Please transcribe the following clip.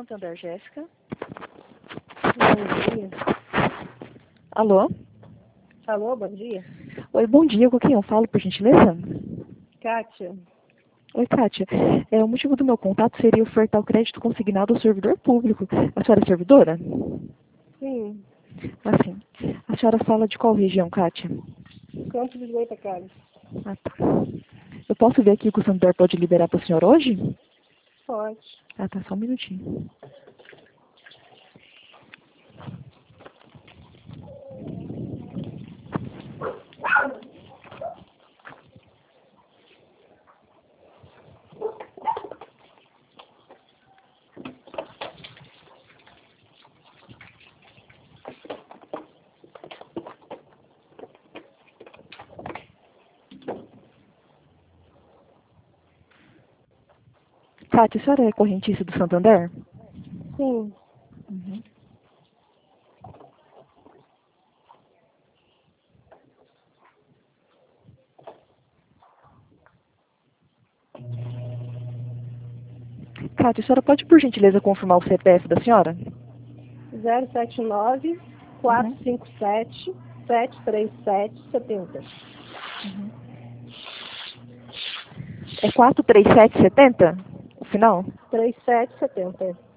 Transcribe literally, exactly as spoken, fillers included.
Santander, Jéssica. Bom dia. Alô? Alô, bom dia. Oi, bom dia. Com quem eu falo, por gentileza? Kátia. Oi, Kátia. É, o motivo do meu contato seria ofertar o crédito consignado ao servidor público. A senhora é servidora? Sim, Assim. A senhora fala de qual região, Kátia? Campos dos Goitacazes. Ah, tá. Eu posso ver aqui que o Santander pode liberar para a senhora hoje? Pode. Ah, tá. Só um minutinho. Kátia, a senhora é correntista do Santander? Sim. Uhum. Kátia, a senhora pode, por gentileza, confirmar o C P F da senhora? zero sete nove, quatro Uhum. cinco sete, sete três sete, setenta. Uhum. É quatro três sete setenta? O final? três sete setenta.